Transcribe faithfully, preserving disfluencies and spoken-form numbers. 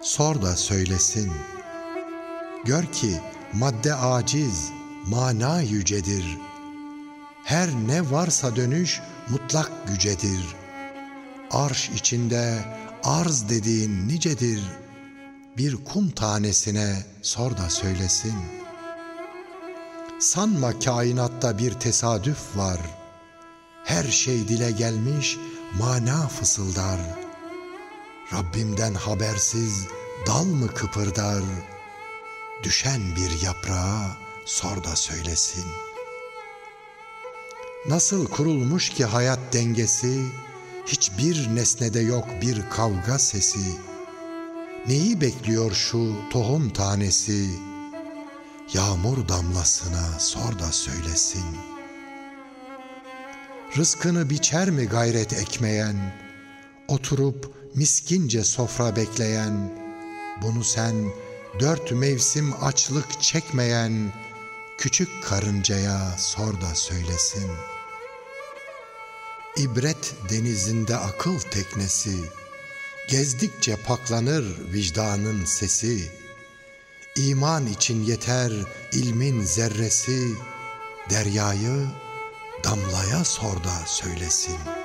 sor da söylesin. Gör ki madde aciz, mana yücedir. Her ne varsa dönüş mutlak gücedir. Arş içinde arz dediğin nicedir. Bir kum tanesine sor da söylesin. Sanma kainatta bir tesadüf var. Her şey dile gelmiş, mana fısıldar. Rabbimden habersiz dal mı kıpırdar? Düşen bir yaprağa sor da söylesin. Nasıl kurulmuş ki hayat dengesi, hiçbir nesnede yok bir kavga sesi. Neyi bekliyor şu tohum tanesi? Yağmur damlasına sor da söylesin. Rızkını biçer mi gayret ekmeyen, oturup miskince sofra bekleyen, bunu sen dört mevsim açlık çekmeyen küçük karıncaya sor da söylesin. İbret denizinde akıl teknesi, gezdikçe paklanır vicdanın sesi. İman için yeter ilmin zerresi, deryayı damlaya sor da söylesin.